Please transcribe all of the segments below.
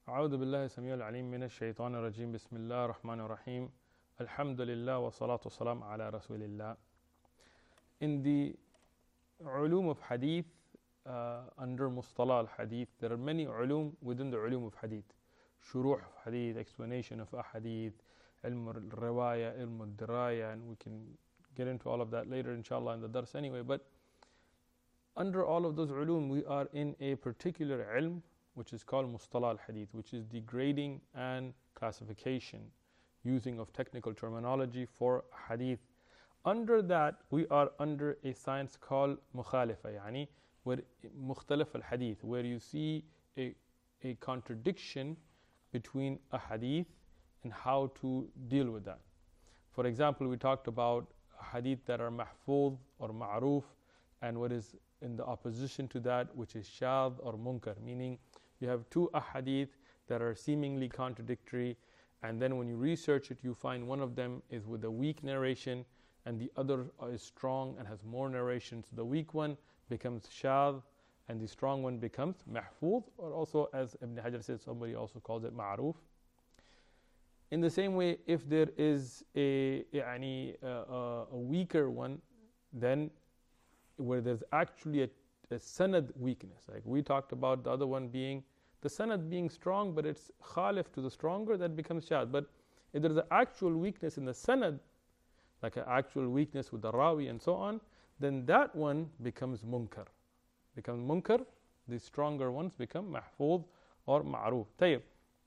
أعوذ بالله السميع العليم من الشيطان الرجيم بسم الله الرحمن الرحيم الحمد لله والصلاة والسلام على رسول الله. In the ulum of hadith, under mustalah al-hadith, there are many ulum within the ulum of hadith. Shuruh of hadith, explanation of a hadith, ilm al-riwaya, ilm al-diraya, and we can get into all of that later inshallah in the dars anyway. But under all of those ulum, we are in a particular ilm which is called mustalah al-hadith, which is the grading and classification, using of technical terminology for hadith. Under that, we are under a science called mukhalifa, yani where mukhtalif al-hadith, where you see a contradiction between a hadith and how to deal with that. For example, we talked about hadith that are mahfuz or ma'ruf, and what is in the opposition to that, which is shadh or munkar, meaning you have two ahadith that are seemingly contradictory, and then when you research it, you find one of them is with a weak narration and the other is strong and has more narration. So the weak one becomes shadh and the strong one becomes mahfuz, or also, as Ibn Hajar says, somebody also calls it ma'ruf. In the same way, if there is a weaker one, then where there's actually a sanad weakness, like we talked about the other one being the sanad being strong, but it's khalif to the stronger, that becomes shadh. But if there's an actual weakness in the sanad, like an actual weakness with the rawi and so on, then that one becomes munkar. The stronger ones become mahfuz or ma'ruf. Tayyib.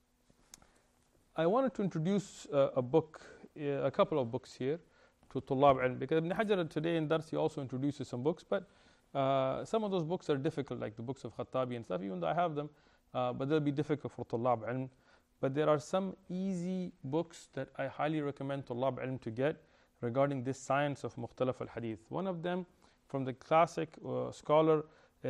I wanted to introduce a couple of books here to Tullab Ilm, because Ibn Hajar today in Dars he also introduces some books, but some of those books are difficult, like the books of Khattabi and stuff, even though I have them, but they'll be difficult for Tullab Ilm. But there are some easy books that I highly recommend Tullab Ilm to get regarding this science of Mukhtalaf al-Hadith. One of them from the classic scholar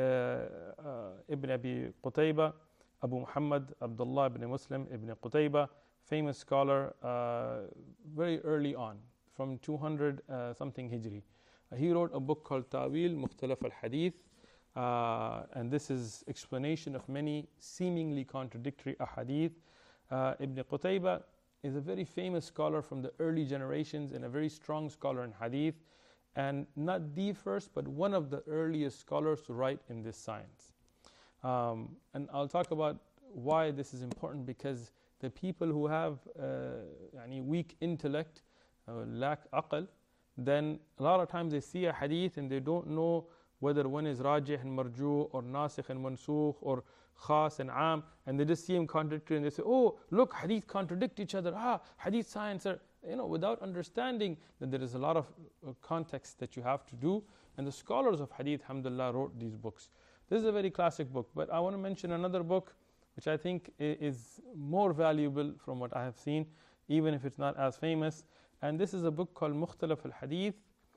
Ibn Abi Qutayba, Abu Muhammad Abdullah ibn Muslim ibn Qutayba, famous scholar very early on, from 200 something Hijri. He wrote a book called Ta'wil Mukhtalaf al-Hadith, and this is explanation of many seemingly contradictory ahadith. Ibn Qutayba is a very famous scholar from the early generations and a very strong scholar in hadith, and not the first, but one of the earliest scholars to write in this science. And I'll talk about why this is important, because the people who have weak intellect, lack aql, then a lot of times they see a hadith and they don't know whether one is rajih and marju or nasikh and mansukh or khas and am, and they just see him contradictory and they say, oh, look, hadith contradict each other, hadith science are, without understanding that there is a lot of context that you have to do. And the scholars of hadith, alhamdulillah, wrote these books. This is a very classic book, but I want to mention another book which I think is more valuable from what I have seen, even if it's not as famous. And this is a book called Mukhtalaf al-Hadith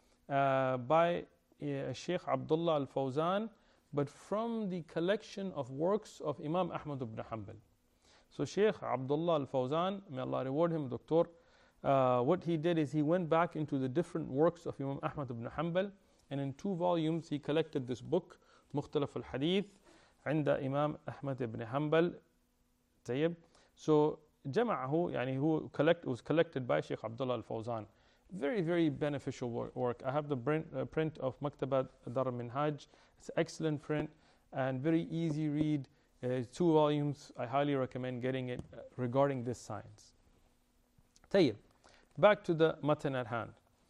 by Sheikh Abdullah al-Fawzan, but from the collection of works of Imam Ahmad ibn Hanbal. So Sheikh Abdullah al-Fawzan, may Allah reward him, Doctor, what he did is he went back into the different works of Imam Ahmad ibn Hanbal, and in 2 volumes he collected this book, Mukhtalaf al-Hadith, عند Imam Ahmad ibn Hanbal. Tayyib. So jama'ahu, who was collected by Sheikh Abdullah al-Fawzan. Very, very beneficial work. I have the print of Maktabat Dar al-Minhaj. It's an excellent print and very easy read. 2 volumes. I highly recommend getting it regarding this science. Tayyib. Back to the matan at hand.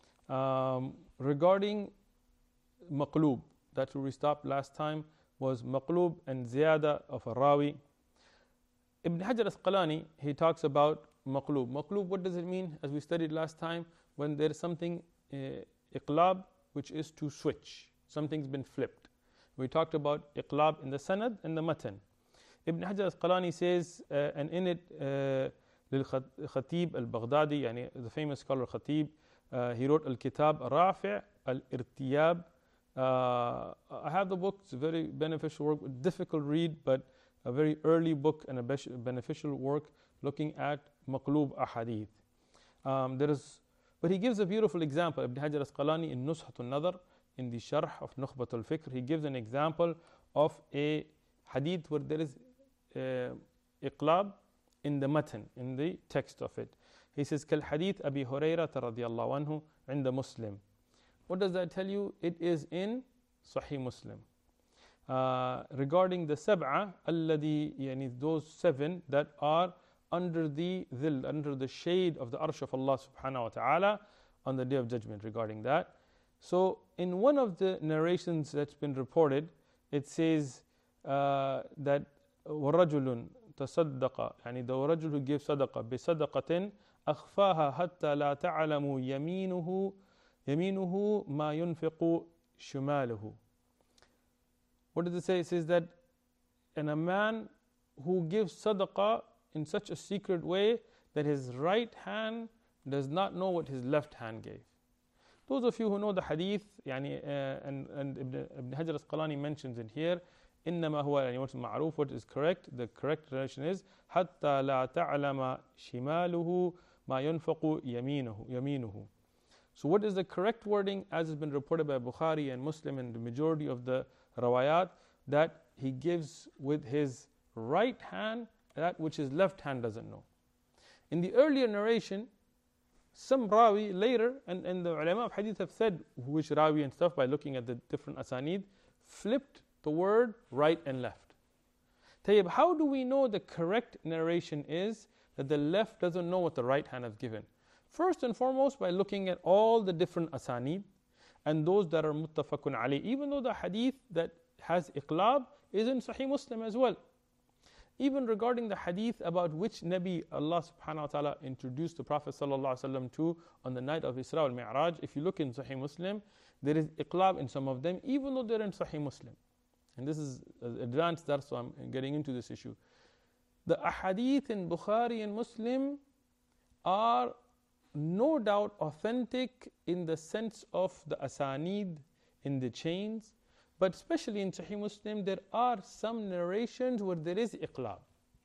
Regarding maqloob, that's where we stopped last time, was maqloob and ziyada of a rawi. Ibn Hajar Asqalani, he talks about maqloob. Maqloob, what does it mean? As we studied last time, when there is something iqlab, which is to switch. Something's been flipped. We talked about iqlab in the sanad and the matan. Ibn Hajar Asqalani says, and in it, Khatib al-Baghdadi, the famous scholar Khatib, he wrote al-Kitab Rafi' al-Irtiyab. I have the book. It's a very beneficial work, difficult read, but a very early book and a beneficial work looking at maqloob ahadith. But he gives a beautiful example. Ibn Hajar Asqalani in Nushat al-Nadar, in the Sharh of Nukhbat al-Fikr, he gives an example of a hadith where there is iqlab in the matan, in the text of it. He says, كالحديث أبي هريرة رضي الله عنه عند مسلم. What does that tell you? It is in Sahih Muslim. Regarding the sab'a, الذي, yani those 7 that are under the dhil, under the shade of the arsh of Allah subhanahu wa ta'ala on the day of judgment, regarding that. So in one of the narrations that's been reported, it says that وَرَجُلٌ تَصَدَّقَ, يعني the rajul who gives sadaqah بِصَدَقَةٍ أَخْفَاهَا حَتَّى لَا تَعْلَمُ يَمِينُهُ مَا يُنْفِقُ شِمَالُهُ. What does it say? It says that and a man who gives sadaqah in such a secret way that his right hand does not know what his left hand gave. Those of you who know the hadith, يعني, and Ibn Hajar al-Asqalani mentions it here, إنما هو يعني what's معروف, what is correct, the correct translation is حتى لا تعلم شماله ما ينفق يمينه. So what is the correct wording as has been reported by Bukhari and Muslim and the majority of the rawayat, that he gives with his right hand that which his left hand doesn't know. In the earlier narration, some rawi later, and the ulama of hadith have said which rawi and stuff by looking at the different asanid, flipped the word right and left. Tayyib, how do we know the correct narration is that the left doesn't know what the right hand has given? First and foremost, by looking at all the different asanid and those that are muttafaqun alayh, even though the hadith that has iqlab is in Sahih Muslim as well. Even regarding the hadith about which Nabi Allah subhanahu wa ta'ala introduced the Prophet sallallahu alaihi wasallam to on the night of Isra al-Mi'raj, if you look in Sahih Muslim, there is iqlab in some of them, even though they're in Sahih Muslim. And this is advanced there, so I'm getting into this issue. The ahadith in Bukhari and Muslim are no doubt authentic in the sense of the asanid, in the chains, but especially in Sahih Muslim, there are some narrations where there is iqlab.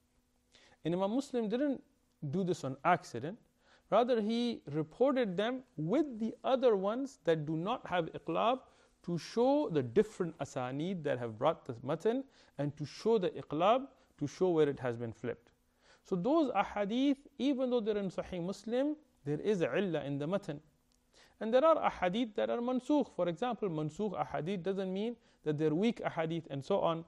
And Imam Muslim didn't do this on accident. Rather, he reported them with the other ones that do not have iqlab to show the different asanid that have brought the matan and to show the iqlab, to show where it has been flipped. So those ahadith, even though they're in Sahih Muslim, there is a illah in the matan. And there are ahadith that are mansukh. For example, mansukh ahadith doesn't mean that they're weak ahadith and so on.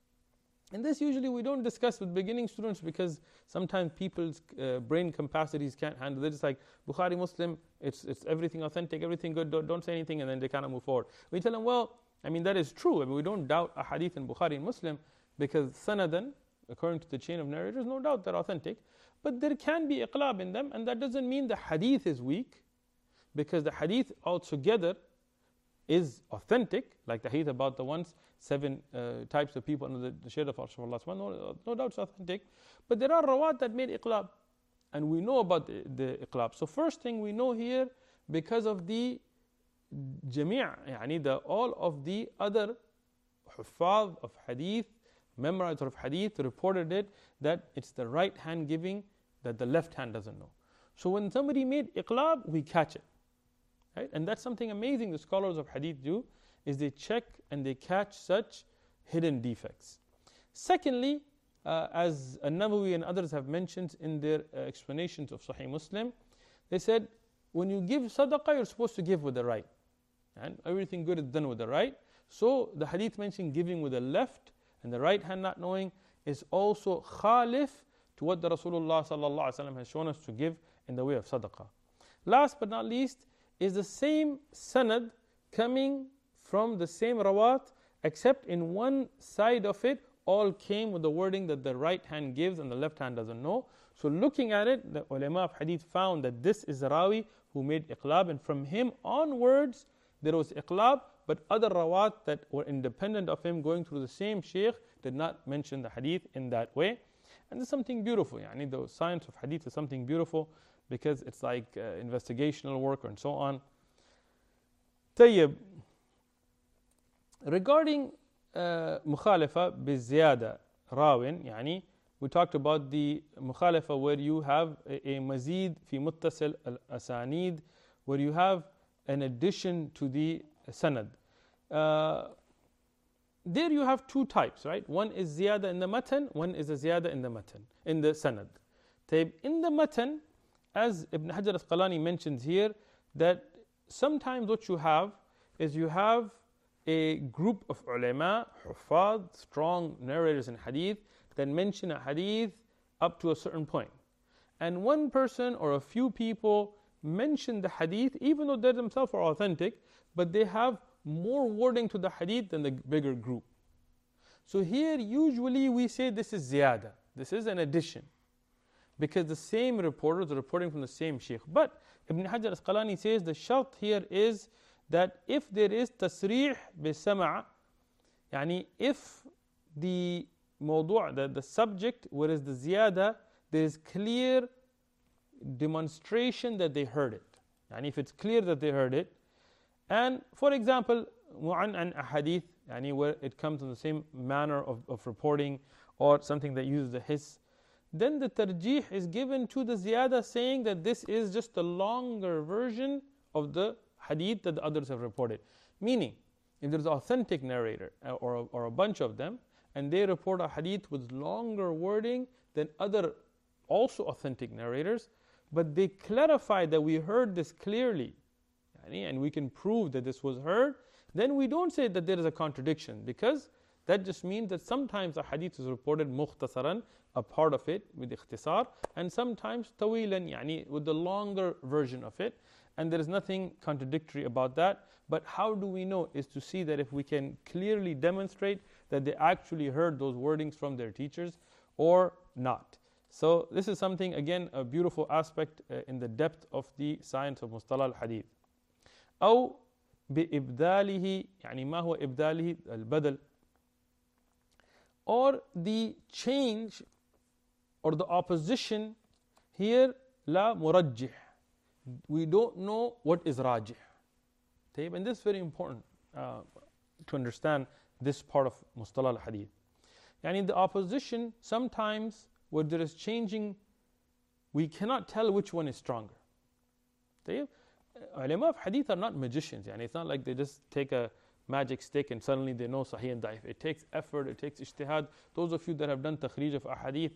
And this usually we don't discuss with beginning students because sometimes people's brain capacities can't handle it. They're just like, Bukhari, Muslim, it's everything authentic, everything good, don't say anything, and then they kind of move forward. We tell them, well, I mean, that is true. I mean, we don't doubt ahadith in Bukhari and Muslim because sanadan, according to the chain of narrators, no doubt they're authentic. But there can be iqlab in them, and that doesn't mean the hadith is weak, because the hadith altogether is authentic, like the hadith about the 7 types of people under the shade of Allah. No doubt it's authentic. But there are rawat that made iqlab, and we know about the iqlab. So first thing we know here, because of the jami', yani all of the other huffaz of hadith, memorizers of hadith reported it, that it's the right hand giving that the left hand doesn't know. So when somebody made iqlab, we catch it. Right? And that's something amazing the scholars of hadith do, is they check and they catch such hidden defects. Secondly, as An-Nawawi and others have mentioned in their explanations of Sahih Muslim, they said, when you give sadaqah, you're supposed to give with the right. And everything good is done with the right. So the hadith mentioned giving with the left and the right hand not knowing is also khalif to what the Rasulullah sallallahu alaihi wasallam has shown us to give in the way of sadaqah. Last but not least, is the same sanad coming from the same rawat, except in one side of it all came with the wording that the right hand gives and the left hand doesn't know. So looking at it, the ulama of hadith found that this is the rawi who made iqlab, and from him onwards there was iqlab, but other rawat that were independent of him going through the same shaykh did not mention the hadith in that way. And there's something beautiful, yani the science of hadith is something beautiful, because it's like investigational work and so on. Tayyib. Regarding mukhalafa biziyada rawin, yani we talked about the mukhalafa where you have a mazid fi muttasil al-asanid, where you have an addition to the sanad. there you have two types, right? One is ziyada in the matan, one is a ziyada in the matan, in the sanad. In the matan, as Ibn Hajar al-Asqalani mentions here, that sometimes what you have is you have a group of ulama, huffaz, strong narrators in hadith, that mention a hadith up to a certain point. And one person or a few people mention the hadith, even though they themselves are authentic, but they have more wording to the hadith than the bigger group. So here usually we say this is ziyada, this is an addition, because the same reporters are reporting from the same shaykh. But Ibn Hajar al-Asqalani says the shart here is that if there is tasrih bi-sama', yani if the mawdu', the subject, whereas the ziyada, there is clear demonstration that they heard it. Yani if it's clear that they heard it, and for example, mu'an an ahadith, yani where it comes in the same manner of reporting, or something that uses the hiss, then the tarjih is given to the ziyada, saying that this is just a longer version of the hadith that the others have reported. Meaning, if there's an authentic narrator or a bunch of them, and they report a hadith with longer wording than other also authentic narrators, but they clarify that we heard this clearly, and we can prove that this was heard, then we don't say that there is a contradiction, because that just means that sometimes a hadith is reported mukhtasaran, a part of it with ikhtisar, and sometimes tawilan, yani with the longer version of it, and there is nothing contradictory about that. But how do we know? Is to see that if we can clearly demonstrate that they actually heard those wordings from their teachers or not. So this is something, again, a beautiful aspect in the depth of the science of mustalah al-hadith. أو بإبداله, يعني ما هو إبداله البدل, or the change or the opposition here, لا مرجح. We don't know what is rajih. And this is very important to understand this part of mustalah al-hadith. Yani the opposition, sometimes where there is changing, we cannot tell which one is stronger. Ulama of hadith are not magicians. Yani it's not like they just take a magic stick and suddenly they know sahih and daif. It takes effort, it takes ijtihad. Those of you that have done takhrij of ahadith,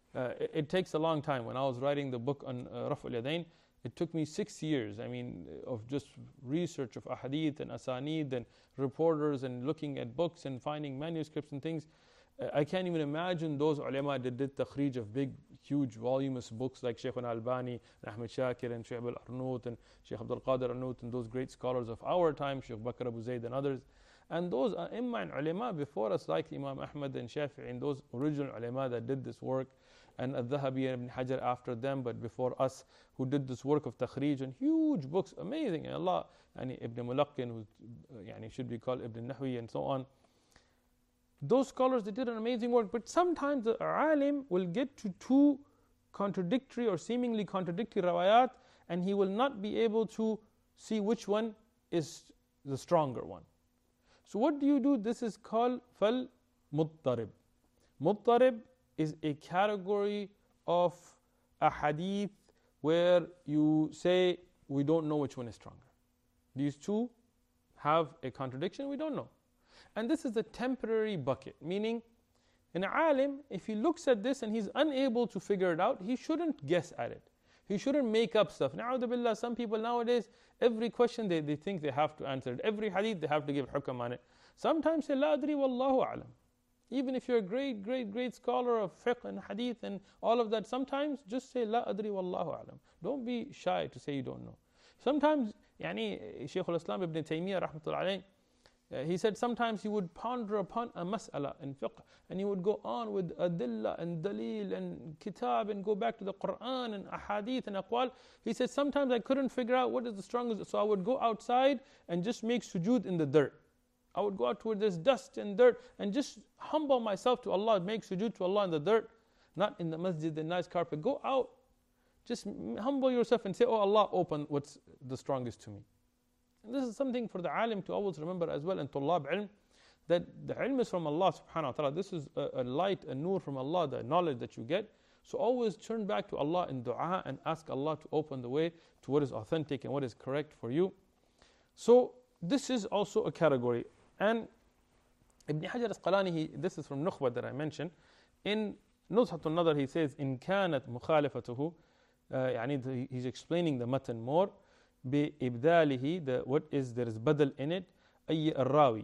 it takes a long time. When I was writing the book on Raf' al-Yadayn, it took me 6 years, of just research of ahadith and asanid and reporters and looking at books and finding manuscripts and things. I can't even imagine those ulama that did takhrij of big, huge, voluminous books like Shaykh al-Albani, and Ahmed Shakir, and Shaykh al-Arnout, and Shaykh Abdul Qadir Arnout, and those great scholars of our time, Shaykh Bakr Abu Zayd and others. And those Imma and ulama before us, like Imam Ahmad and Shafi'i, and those original ulama that did this work, and Al-Dhahabi and Ibn Hajar after them, but before us, who did this work of takhrij and huge books, amazing. And Allah, Ibn Mulaqqin, who should be called Ibn Nahwi, and so on. Those scholars, they did an amazing work, but sometimes the alim will get to two contradictory or seemingly contradictory rawayat, and he will not be able to see which one is the stronger one. So what do you do? This is called fal muttarib. Muttarib is a category of a hadith where you say we don't know which one is stronger. These two have a contradiction, we don't know. And this is a temporary bucket, meaning an alim, if he looks at this and he's unable to figure it out, he shouldn't guess at it. He shouldn't make up stuff. Na'udhu billah, some people nowadays, every question they think they have to answer it. Every hadith they have to give hukam on it. Sometimes say, la adri wallahu a'lam. Even if you're a great, great, great scholar of fiqh and hadith and all of that, sometimes just say, la adri wallahu a'lam. Don't be shy to say you don't know. Sometimes, Shaykh al-Islam ibn Taymiyyah rahmatullahi alayhi, he said sometimes he would ponder upon a mas'ala in fiqh, and he would go on with adillah and dalil and kitab and go back to the Quran and ahadith and aqwal. He said sometimes I couldn't figure out what is the strongest, so I would go outside and just make sujood in the dirt. I would go out where there's dust and dirt and just humble myself to Allah, make sujood to Allah in the dirt, not in the masjid, the nice carpet. Go out, just humble yourself and say, oh Allah, open what's the strongest to me. And this is something for the alim to always remember as well, and tullab ilm, that the ilm is from Allah subhanahu wa ta'ala. This is a light, a nur from Allah, the knowledge that you get. So always turn back to Allah in dua and ask Allah to open the way to what is authentic and what is correct for you. So this is also a category. And Ibn Hajar Asqalani, this is from Nukhba that I mentioned. In Nuzhat al-Nadar, he says, إن كانت مخالفته, he's explaining the matan more. بإبداله, what is, there is badal in it. أي الراوي,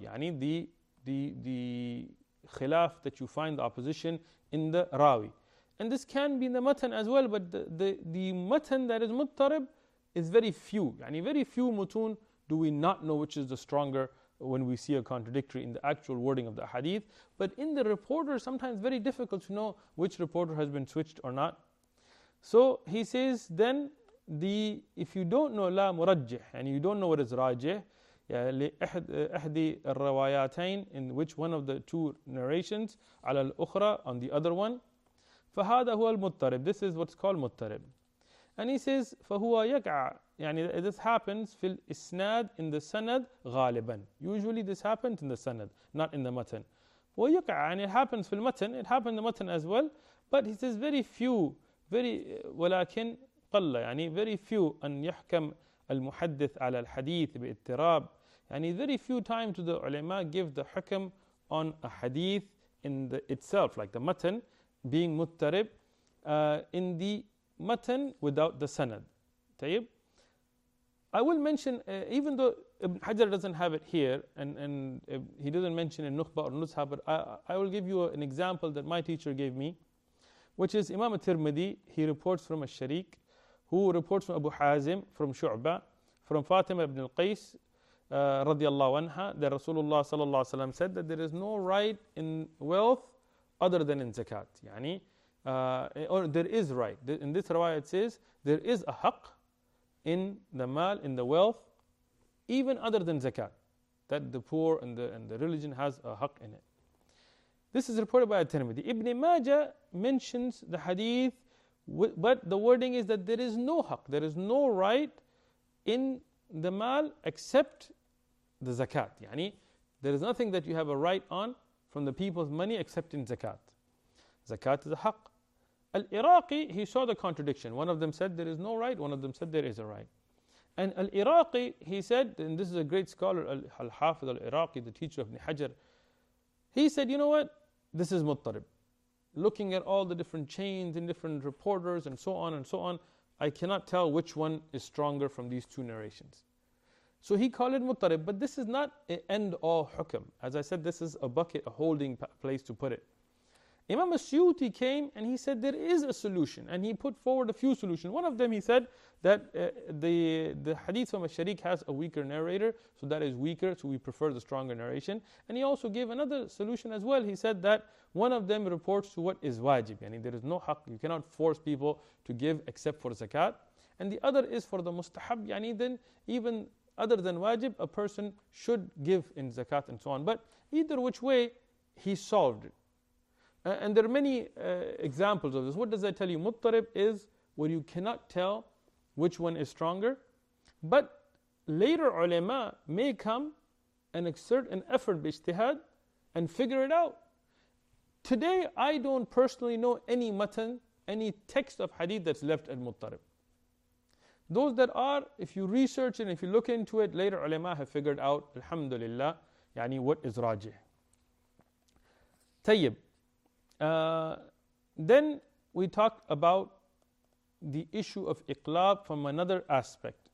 the khilaf that you find, the opposition in the rawi. And this can be in the matan as well, but the matan that is muttarib is very few. Very few mutun do we not know which is the stronger when we see a contradictory in the actual wording of the hadith. But in the reporter, sometimes very difficult to know which reporter has been switched or not. So he says, then if you don't know la murajjih, and you don't know what is rajih, لإحدى الروايتين, in which one of the two narrations, على الأخرى, on the other one, فهذا هو المضطرب. This is what's called مضطرب. And he says, فهو يقع, this happens في الإسناد, in the sanad غالبا. Usually this happens in the sanad, not in the matan. ويقع, and it happens في المتن, it happens in the matan as well. But he says very few, ولكن قل, very few أن يحكم المحدث على الحديث باضطراب. Very few times do the ulama give the hukm on a hadith in itself, like the matan being muttarib, in the matan without the sanad. طيب. I will mention, even though Ibn Hajar doesn't have it here, and he doesn't mention in Nukhba or Nuzha, but I will give you an example that my teacher gave me, which is Imam al-Tirmidhi. He reports from al-Sharik, who reports from Abu Hazim, from Shu'bah, from Fatima ibn al-Qais, radiyallahu anha, that Rasulullah sallallahu alaihi wasallam said that there is no right in wealth other than in zakat. Or there is right. In this riwayah it says there is a haqq in the mal, in the wealth, even other than zakat, that the poor and the religion has a haqq in it. This is reported by At-Tirmidhi. Ibn Majah mentions the hadith, but the wording is that there is no haqq, there is no right in the mal except the zakat. There is nothing that you have a right on from the people's money except in zakat. Zakat is a haqq. Al-Iraqi, he saw the contradiction. One of them said there is no right, one of them said there is a right. And Al-Iraqi, he said, and this is a great scholar, Al-Hafidh Al-Iraqi, the teacher of Ibn Hajar, he said, you know what, this is muttarib. Looking at all the different chains and different reporters and so on, I cannot tell which one is stronger from these two narrations. So he called it muttarib, but this is not an end-all hukm. As I said, this is a bucket, a holding place to put it. Imam As-Suyuti came and he said there is a solution, and he put forward a few solutions. One of them, he said that the hadith from Al-Sharik has a weaker narrator, so that is weaker, so we prefer the stronger narration. And he also gave another solution as well. He said that one of them reports to what is wajib, there is no haqq, you cannot force people to give except for zakat. And the other is for the mustahab, then even other than wajib, a person should give in zakat and so on. But either which way, he solved it. And there are many examples of this. What does that tell you? Muttarib is where you cannot tell which one is stronger. But later ulama may come and exert an effort, bijtihad, and figure it out. Today, I don't personally know any matan, any text of hadith that's left at muttarib. Those that are, if you research and if you look into it, later ulama have figured out, alhamdulillah, what is rajih. Tayyib. Then we talk about the issue of iqlab from another aspect.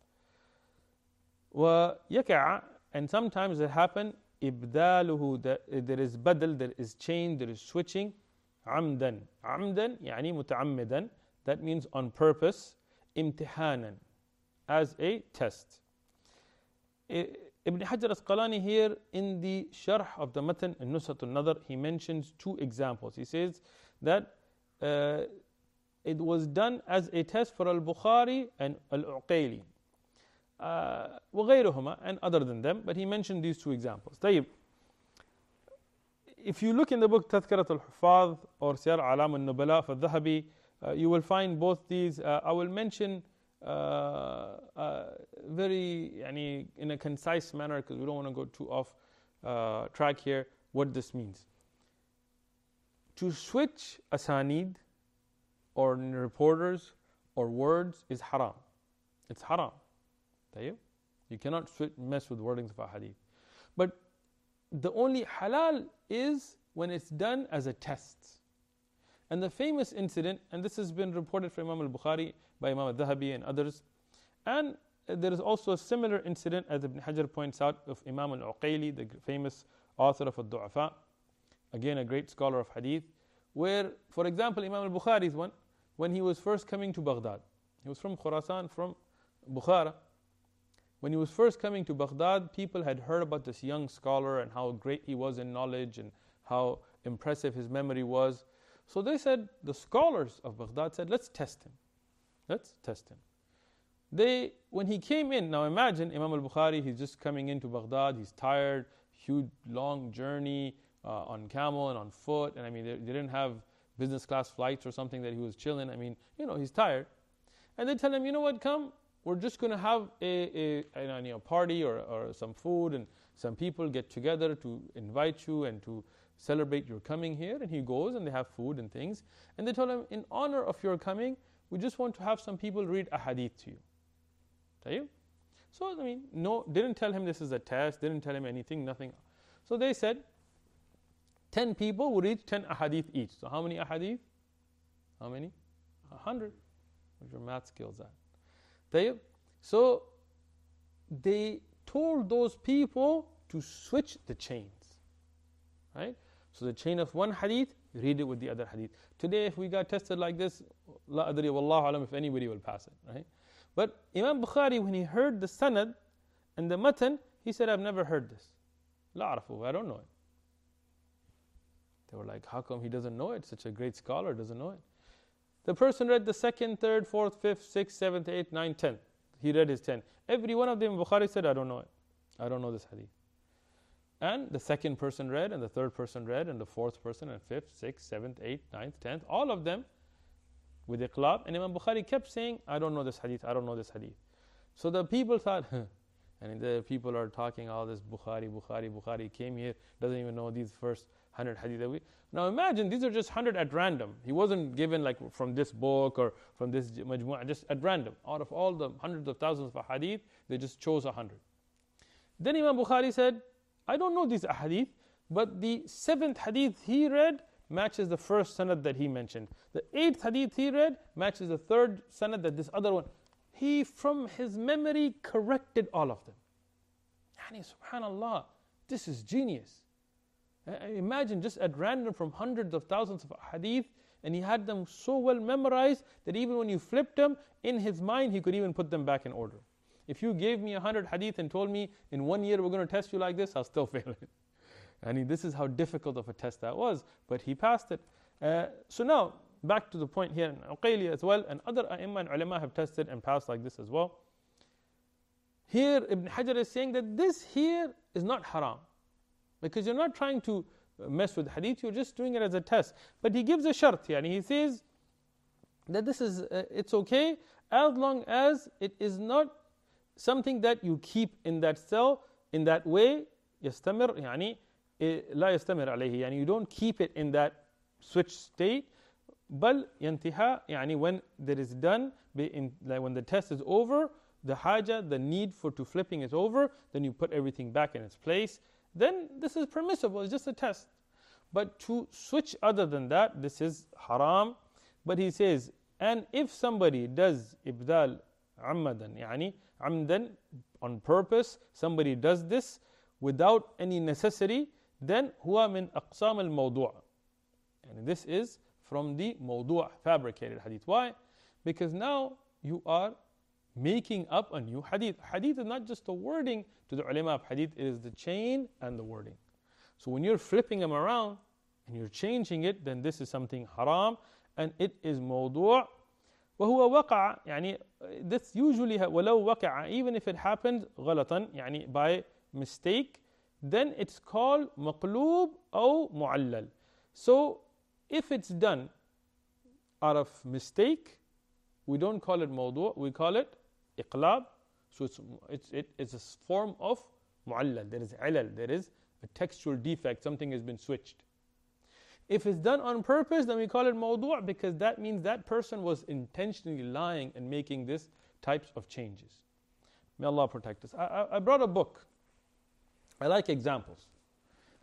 وَيَكَعَ, and sometimes it happen, إبداله, there is badal, there is change, there is switching. عمدا, عمدا متعمدا, that means on purpose. امتحانا, as a test. Ibn Hajar Asqalani here in the Sharh of the Matan in Nuzhat al-Nadar, he mentions two examples. He says that it was done as a test for Al-Bukhari and Al-Uqayli, وغيرهما, and other than them, but he mentioned these two examples. طيب. If you look in the book Tadhkirat al-Huffaz or Siyar A'lam al-Nubala for Dhahabi, you will find both these. I will mention very in a concise manner, because we don't want to go too off track here, what this means. To switch asanid or reporters or words is haram. It's haram. You cannot mess with wordings of a hadith. But the only halal is when it's done as a test. And the famous incident, and this has been reported from Imam al-Bukhari by Imam al-Dhahabi and others, and there is also a similar incident, as Ibn Hajar points out, of Imam al-Uqayli, the famous author of al-Du'afa, again a great scholar of hadith, where, for example, Imam al-Bukhari is one, when he was first coming to Baghdad. He was from Khurasan, from Bukhara. When he was first coming to Baghdad, people had heard about this young scholar and how great he was in knowledge and how impressive his memory was. So they said, the scholars of Baghdad said, let's test him. Let's test him. When he came in, now imagine Imam al-Bukhari, he's just coming into Baghdad, he's tired, huge long journey on camel and on foot, and I mean, they didn't have business class flights or something that he was chilling. I mean, he's tired. And they tell him, you know what, come, we're just going to have a party or some food, and some people get together to invite you and to celebrate your coming here. And he goes and they have food and things. And they told him, in honor of your coming, we just want to have some people read a hadith to you. Tell you? So, I mean, no, didn't tell him this is a test, didn't tell him anything, nothing. So they said, 10 people will read 10 ahadith each. So how many ahadith? How many? 100. Where's your math skills at? So they told those people to switch the chains. Right? So the chain of one hadith, read it with the other hadith. Today, if we got tested like this, la adri wallahu alam if anybody will pass it. Right? But Imam Bukhari, when he heard the sanad and the matan, he said, I've never heard this. La arafu, I don't know it. They were like, how come he doesn't know it? Such a great scholar doesn't know it. The person read the second, third, fourth, fifth, sixth, seventh, eighth, ninth, 10th. He read his 10. Every one of them, Bukhari said, I don't know it. I don't know this hadith. And the second person read, and the third person read, and the fourth person, and fifth, sixth, seventh, eighth, ninth, 10th, all of them with iqlab. And Imam Bukhari kept saying, I don't know this hadith, I don't know this hadith. So the people thought, and the people are talking all this Bukhari came here, doesn't even know these first 100 hadith. Now imagine, these are just 100 at random. He wasn't given like from this book or from this majmu'ah, just at random. Out of all the hundreds of thousands of hadith, they just chose 100. Then Imam Bukhari said, I don't know these hadith, but the 7th hadith he read matches the first sanad that he mentioned. The 8th hadith he read matches the 3rd sanad that this other one. He, from his memory, corrected all of them. Yani, subhanallah, this is genius. Imagine just at random from hundreds of thousands of hadith, and he had them so well memorized that even when you flipped them, in his mind he could even put them back in order. If you gave me 100 hadith and told me in 1 year we're going to test you like this, I'll still fail it. I mean, this is how difficult of a test that was, but he passed it. So now, back to the point here, Uqayli as well, and other A'imma and Ulama have tested and passed like this as well. Here, Ibn Hajar is saying that this here is not haram, because you're not trying to mess with hadith, you're just doing it as a test. But he gives a shart here, and he says that this is, it's okay, as long as it is not something that you keep in that cell, in that way, يستمر, يعني لا يستمر عليه, يعني you don't keep it in that switch state, بل ينتهى, يعني when that is done, like when the test is over, the haja, the need for to flipping is over, then you put everything back in its place, then this is permissible, it's just a test. But to switch other than that, this is haram. But he says, and if somebody does ibdal ammadan, يعني amdan, on purpose, somebody does this without any necessity, then huwa min aqsam al-mawdu'. And this is from the mawdu', fabricated hadith. Why? Because now you are making up a new hadith. Hadith is not just the wording to the ulama of hadith, it is the chain and the wording. So when you're flipping them around and you're changing it, then this is something haram and it is mawdu'. وهو وقع, يعني this usually ولو وقع, even if it happened غلطا, يعني by mistake, then it's called مقلوب أو معلل. So if it's done out of mistake, we don't call it mawdu', we call it iqlab. So it's a form of mu'allal. There is ilal, there is a textual defect, something has been switched. If it's done on purpose, then we call it mawdu', because that means that person was intentionally lying and making this types of changes. May Allah protect us. I brought a book. I like examples.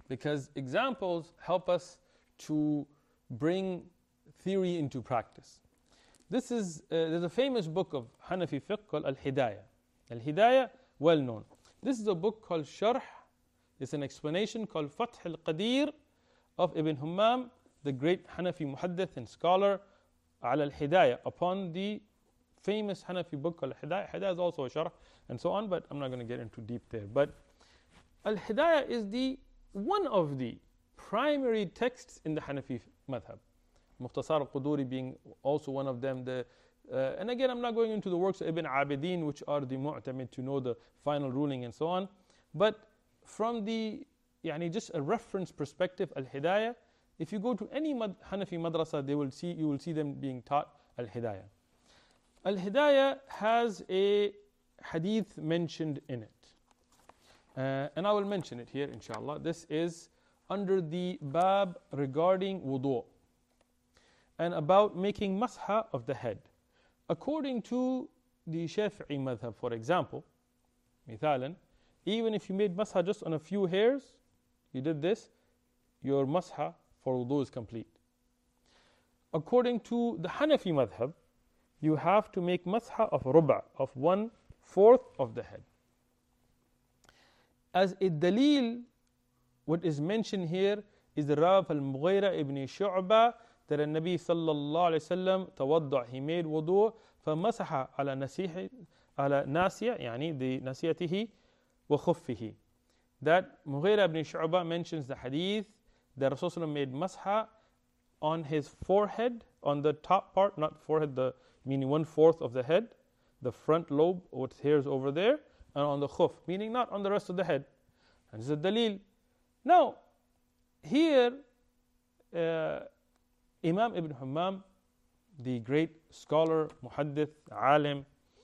because examples help us to bring theory into practice. There's a famous book of Hanafi fiqh called Al-Hidayah. Al-Hidayah, well known. This is a book called Sharh. It's an explanation called Fath al-Qadir of Ibn Hammam, the great Hanafi muhaddith and scholar, ala al-Hidayah, upon the famous Hanafi book called Al-Hidayah. Hidayah is also a sharh and so on, but I'm not going to get into deep there. But Al-Hidayah is one of the primary texts in the Hanafi madhab. Mukhtasar al-Quduri being also one of them. And again, I'm not going into the works of Ibn Abidin, which are the mu'tamid to know the final ruling and so on. But from the just a reference perspective, Al-Hidayah, if you go to any Hanafi madrasa, you will see them being taught Al-Hidayah. Al-Hidayah has a hadith mentioned in it. And I will mention it here, inshallah. This is under the bab regarding wudu' and about making masha of the head. According to the Shafi'i madhab, for example, mithalan, even if you made masha just on a few hairs, you did this, your masha for wudu is complete. According to the Hanafi madhab, you have to make masha of ruba', of 1/4 of the head. As a dalil, what is mentioned here is the Rav al-Mughira ibn Shu'ba, that Nabi sallallahu alayhi wasallam tawadda', he made wudu', فمسح على ناسية, يعني the ناسيته وخفه. That Mughira ibn Shu'ba mentions the hadith that Rasulullah made masha on his forehead, on the top part, not forehead, meaning 1/4 of the head, the front lobe with hairs over there, and on the khuf, meaning not on the rest of the head. And this is a dalil. Now, here, Imam Ibn Hammam, the great scholar, muhaddith, alim,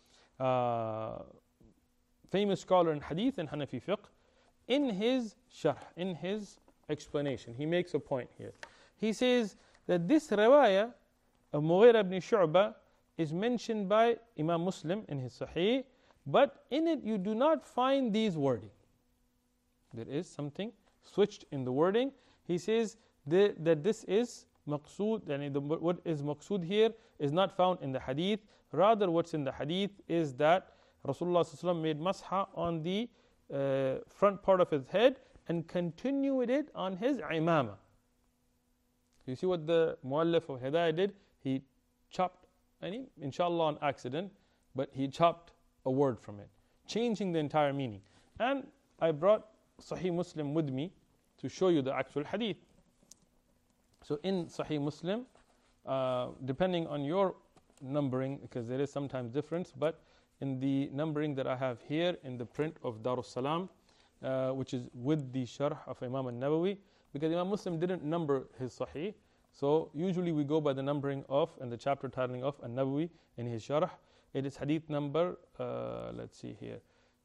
famous scholar in hadith and Hanafi fiqh, in his sharh, in his explanation, he makes a point here. He says that this riwayah of Mughira ibn Shu'ba is mentioned by Imam Muslim in his Sahih, but in it you do not find these wording. There is something switched in the wording. He says that this is maqsood, and what is maqsood here is not found in the hadith. Rather, what's in the hadith is that Rasulullah ﷺ made masha on the front part of his head and continued it on his imama. You see what the muallif of Hidayah did? He chopped, inshallah on accident, but he chopped a word from it, changing the entire meaning. And I brought Sahih Muslim with me to show you the actual hadith. So in Sahih Muslim, depending on your numbering, because there is sometimes difference, but in the numbering that I have here in the print of Darus Salam, which is with the sharh of Imam al-Nawawi, because Imam Muslim didn't number his Sahih, so usually we go by the numbering of and the chapter titling of al-Nawawi in his sharh. It is hadith number, let's see here,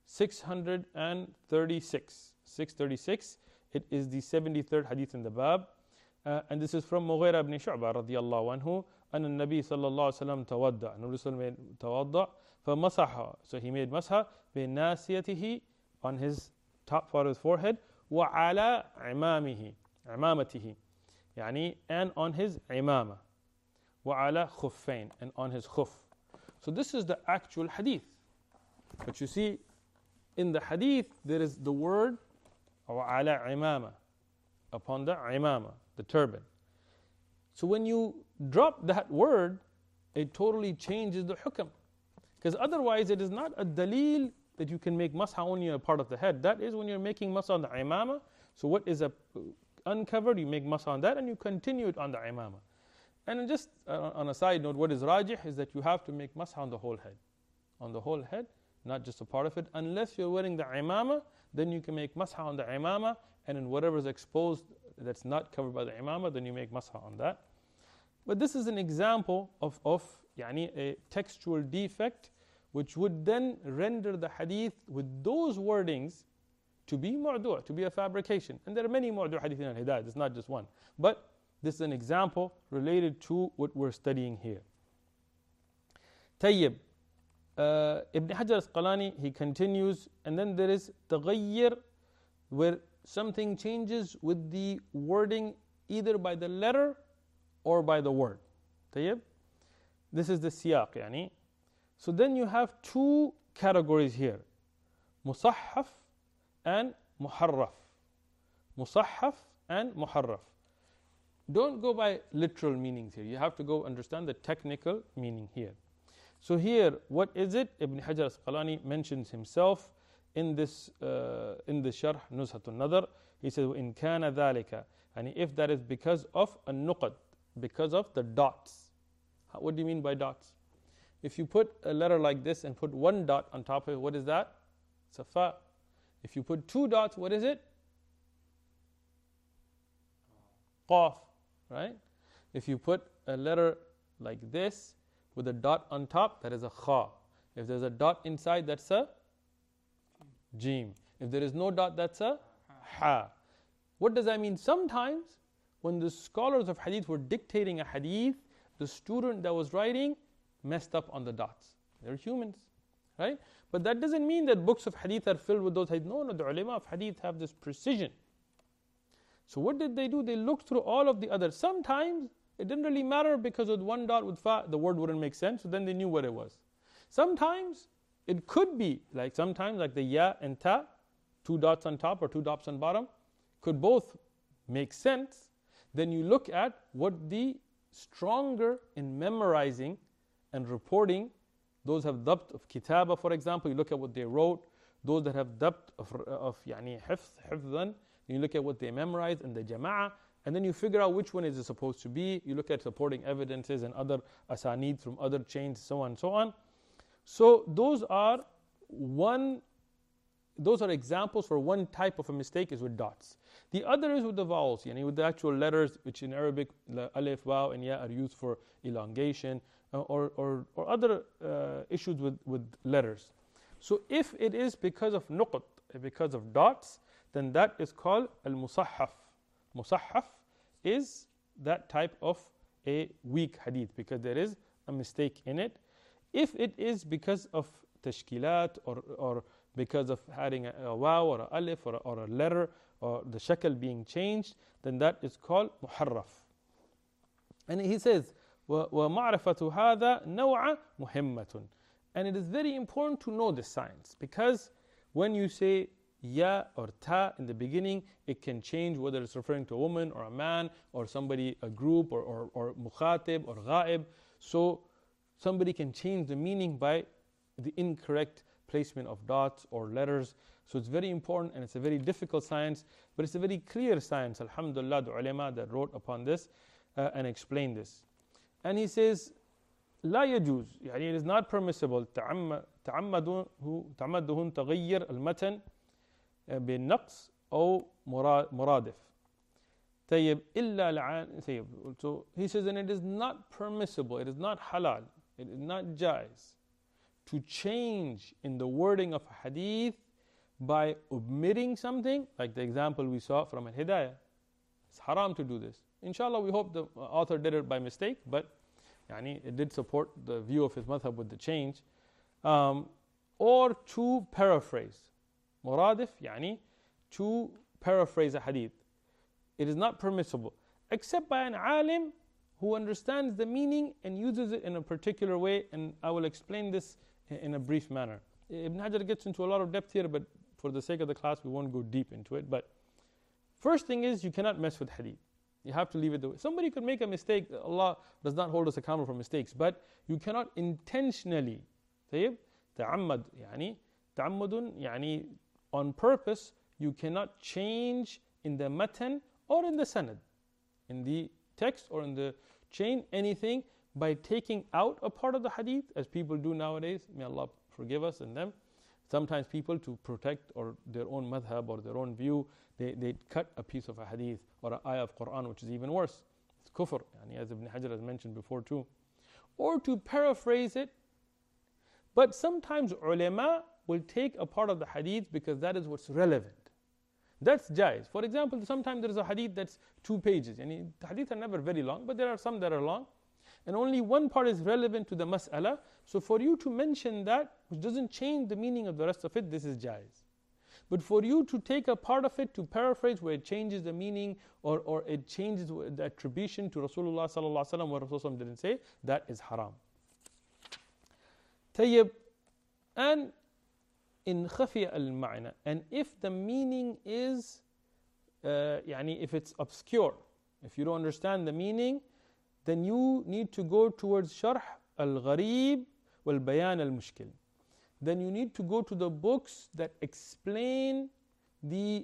636. 636. It is the 73rd hadith in the bab. And this is from Mughira ibn Shu'ba radiyallahu anhu, أن النبي صلى الله عليه وسلم تودع. Nabi Sallallahu made tawadda, فمسح, so he made masha بناسيته, on his top part of his forehead, وعلى عمامته, يعني and on his imama, وعلى خفين, and on his khuf. So this is the actual hadith. But you see, in the hadith there is the word وعلى عمامة, upon the imama, the turban. So when you drop that word, it totally changes the hukm. Because otherwise it is not a dalil that you can make masha only on a part of the head. That is when you're making masha on the imama. So what is uncovered, you make masha on that and you continue it on the imama. And just on a side note, what is rajih is that you have to make masha on the whole head. On the whole head, not just a part of it. Unless you're wearing the imama, then you can make masha on the imama, and in whatever is exposed that's not covered by the imama, then you make masha on that. But this is an example of a textual defect which would then render the hadith with those wordings to be mu'du', to be a fabrication. And there are many mu'du' hadith in al-Hidayah, it's not just one. But this is an example related to what we're studying here. Tayyib. Ibn Hajar al-Asqalani, he continues, and then there is taghayyir, where something changes with the wording either by the letter or by the word. طيب? This is the siyaq. يعني. So then you have two categories here. Musahhaf and muharraf. Musahhaf and muharraf. Don't go by literal meanings here. You have to go understand the technical meaning here. So here, what is it? Ibn Hajar Asqalani mentions himself in this sharh Nuzhatun Nadar. He says, "In kana dhalika," and if that is because of a nuqad, because of the dots. What do you mean by dots? If you put a letter like this and put one dot on top of it, what is that? It's a fa. If you put two dots, what is it? Qaf, right? If you put a letter like this with a dot on top, that is a kha. If there's a dot inside, that's a jim. If there is no dot, that's a ha. What does that mean? Sometimes when the scholars of hadith were dictating a hadith, the student that was writing messed up on the dots. They're humans, right? But that doesn't mean that books of hadith are filled with those hadith. No, the ulama of hadith have this precision. So what did they do? They looked through all of the others. Sometimes it didn't really matter because with one dot with fa, the word wouldn't make sense, so then they knew what it was. Sometimes it could be, like sometimes like the ya and ta, two dots on top or two dots on bottom, could both make sense. Then you look at what the stronger in memorizing and reporting, those have dabt of kitaba, for example, you look at what they wrote. Those that have dabt of yani hifzan, you look at what they memorized and the jama'ah, and then you figure out which one is it supposed to be. You look at supporting evidences and other asanid from other chains, so on and so on. So those are examples for one type of a mistake is with dots. The other is with the vowels, yani with the actual letters, which in Arabic, alif, waw, and ya are used for elongation or other issues with letters. So if it is because of nuqat, because of dots, then that is called al-musahhaf. Musahhaf is that type of a weak hadith because there is a mistake in it. If it is because of tashkilat or because of having a waw or a alif or a letter or the shakal being changed, then that is called muharraf. And he says, وَمَعْرَفَةُ هَذَا نَوْعَ مُهِمَّةٌ. And it is very important to know this science because when you say ya or ta in the beginning, it can change whether it's referring to a woman or a man or somebody, a group or mukhatib or ghaib. So somebody can change the meaning by the incorrect placement of dots or letters. So it's very important and it's a very difficult science, but it's a very clear science. Alhamdulillah, the ulama that wrote upon this and explained this. And he says, لا يجوز, يعني it is not permissible تعمدهن تغير المتن بالنقص أو مرادف. طيب إلا العان. So he says, and it is not permissible, it is not halal, it is not jaiz to change in the wording of a hadith by omitting something, like the example we saw from Al-Hidayah. It's haram to do this. Inshallah, we hope the author did it by mistake, but yani, it did support the view of his madhab with the change. Or to paraphrase. Muradif, yani, to paraphrase a hadith. It is not permissible, except by an alim who understands the meaning and uses it in a particular way, and I will explain this in a brief manner. Ibn Hajar gets into a lot of depth here, but for the sake of the class, we won't go deep into it. But first thing is, you cannot mess with hadith. You have to leave it the way. Somebody could make a mistake. Allah does not hold us accountable for mistakes, but you cannot intentionally. طيب تعمد يعني تعمد يعني on purpose. You cannot change in the matan or in the sanad, in the text or in the chain, anything by taking out a part of the hadith, as people do nowadays. May Allah forgive us and them. Sometimes people, to protect or their own madhab or their own view, they cut a piece of a hadith or an ayah of Quran, which is even worse. It's kufr, as Ibn Hajar has mentioned before too. Or to paraphrase it. But sometimes ulama will take a part of the hadith because that is what's relevant. That's jaiz. For example, sometimes there is a hadith that's 2 pages. And the hadith are never very long, but there are some that are long. And only one part is relevant to the mas'ala. So for you to mention that, which doesn't change the meaning of the rest of it, this is jaiz. But for you to take a part of it, to paraphrase where it changes the meaning or it changes the attribution to Rasulullah sallallahu alaihi wasallam, what Rasulullah didn't say, that is haram. Tayyib, and in khafiya al-ma'na, and if the meaning is, if it's obscure, if you don't understand the meaning, then you need to go towards sharh al-gharib wal-bayan al-mushkil. Then you need to go to the books that explain the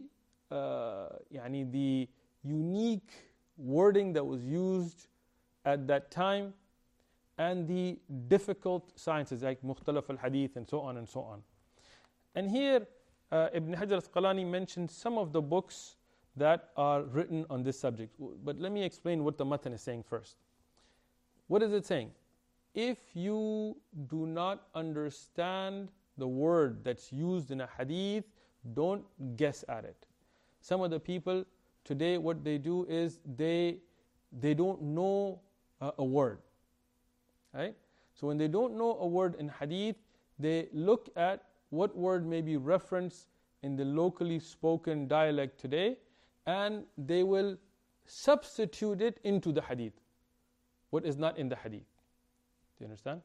unique wording that was used at that time and the difficult sciences like Mukhtalaf al-Hadith and so on and so on. And here Ibn Hajar al-Asqalani mentioned some of the books that are written on this subject. But let me explain what the matan is saying first. What is it saying? If you do not understand the word that's used in a hadith, don't guess at it. Some of the people today, what they do is they don't know a word. Right? So when they don't know a word in hadith, they look at what word may be referenced in the locally spoken dialect today, and they will substitute it into the hadith, what is not in the hadith. Do you understand?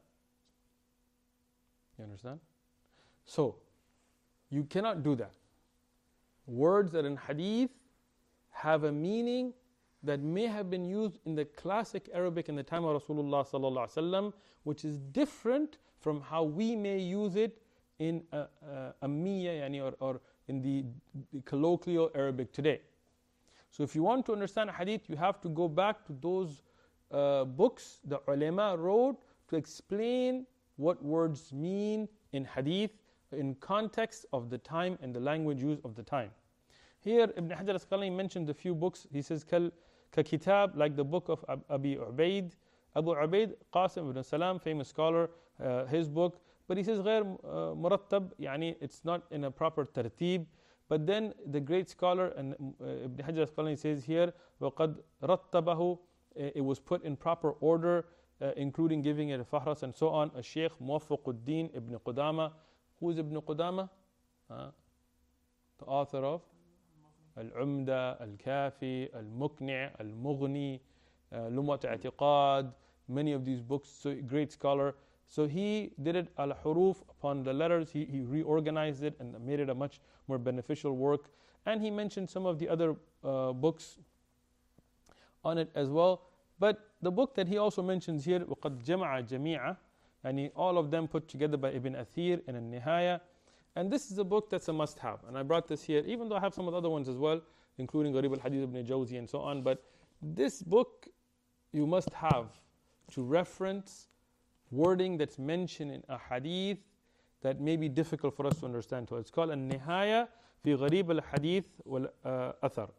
You understand? So, you cannot do that. Words that in hadith have a meaning that may have been used in the classic Arabic in the time of Rasulullah sallallahu alaihi wasallam, which is different from how we may use it in Ammiya, or in the colloquial Arabic today. So if you want to understand a hadith, you have to go back to those books the ulama wrote to explain what words mean in hadith in context of the time and the language used of the time. Here Ibn Hajar al-Asqalani mentioned a few books. He says kitab, like the book of Abu Ubaid Qasim ibn Salam, famous scholar, his book. But he says غير مرتب, it's not in a proper tartib. But then the great scholar, and Ibn Hajar al-Asqalani says here, وَقَدْ رَتَّبَهُ, it was put in proper order, including giving it a fahras and so on. A Shaykh Muwaffaquddin ibn Qudama. Who is Ibn Qudama? The author of Al-Umda, Al-Kafi, Al-Muqni', Al-Mughni, Lum'at I'tiqad, many of these books. So great scholar. So he did it al-huruf, upon the letters. He reorganized it and made it a much more beneficial work. And he mentioned some of the other books on it as well. But the book that he also mentions here, وَقَدْ جَمَعَ جَمِيعًا, and all of them put together by Ibn Athir in Al-Nihaya. And this is a book that's a must-have. And I brought this here, even though I have some of the other ones as well, including Gharib al-Hadith ibn Jawzi and so on. But this book you must have to reference wording that's mentioned in a hadith that may be difficult for us to understand. So it's called Al-Nihaya fi Gharib al-Hadith wal-Athar.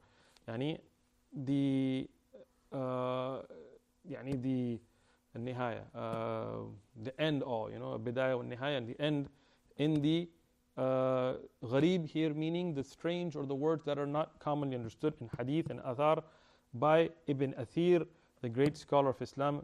The Nihaya, the end all, Bidayah wa Nihaya, and the end in the Gharib here, meaning the strange or the words that are not commonly understood in Hadith and Athar, by Ibn Athir, the great scholar of Islam.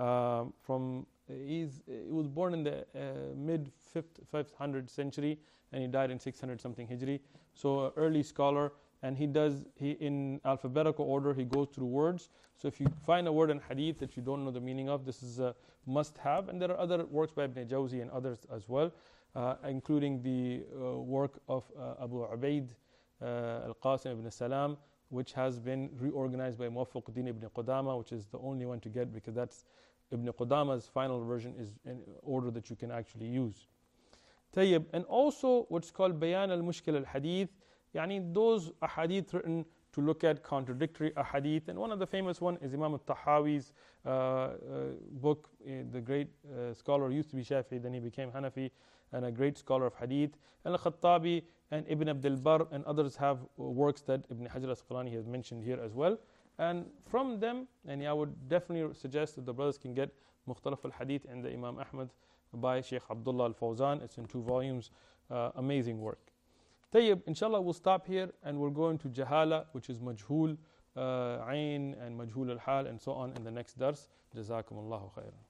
He was born in the mid 500th century and he died in 600 something Hijri. So early scholar, and he in alphabetical order, he goes through words. So if you find a word in hadith that you don't know the meaning of, this is a must have. And there are other works by Ibn Jawzi and others as well, including the work of Abu Ubaid Al-Qasim ibn Salam, which has been reorganized by Muwaffaquddin ibn Qudama, which is the only one to get, because that's Ibn Qudama's final version is in order that you can actually use. Tayyib. And also what's called Bayan al-Mushkil al-Hadith, those ahadith written to look at contradictory ahadith. And one of the famous one is Imam al-Tahawi's book. The great scholar used to be Shafi'i, then he became Hanafi, and a great scholar of hadith. And Al-Khattabi and Ibn Abdul Barr and others have works that Ibn Hajar al-Asqalani has mentioned here as well. And from them, I would definitely suggest that the brothers can get Mukhtalaf al-Hadith and the Imam Ahmad by Shaykh Abdullah al-Fawzan. It's in 2 volumes. Amazing work. Tayyib, inshallah we'll stop here and we'll go into Jahala, which is Majhul Ain and Majhul al-Hal and so on in the next dars. Jazakumullahu khairan.